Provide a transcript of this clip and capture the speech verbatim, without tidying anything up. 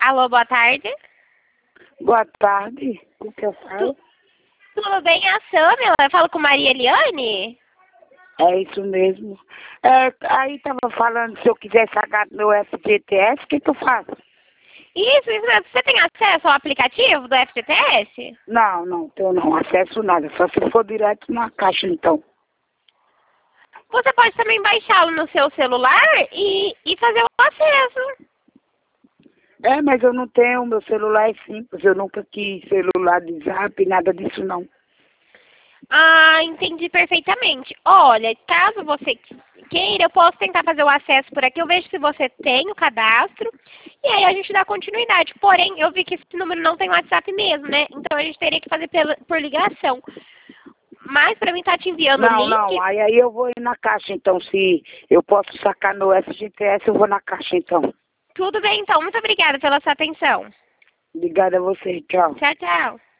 Alô, boa tarde. Boa tarde. O que eu falo? Tu, tudo bem, é a Samela? Eu falo com Maria Eliane? É isso mesmo. É, aí tava falando, se eu quiser sacar meu F G T S, o que que eu faço? Isso, isso mesmo. Você tem acesso ao aplicativo do F G T S? Não, não, tenho não acesso nada. Só se for direto na caixa, então. Você pode também baixá-lo no seu celular e, e fazer o acesso. É, mas eu não tenho, meu celular é simples. Eu nunca quis celular de zap, nada disso não. Ah, entendi perfeitamente. Olha, caso você queira, eu posso tentar fazer o acesso por aqui. Eu vejo se você tem o cadastro e aí a gente dá continuidade. Porém, eu vi que esse número não tem WhatsApp mesmo, né? Então a gente teria que fazer pela, por ligação. Mas para mim tá te enviando o Não, link. não, aí, aí eu vou ir na caixa, então. Se eu posso sacar meu F G T S, eu vou na caixa, então. Tudo bem, então. Muito obrigada pela sua atenção. Obrigada a você, tchau. Tchau, tchau.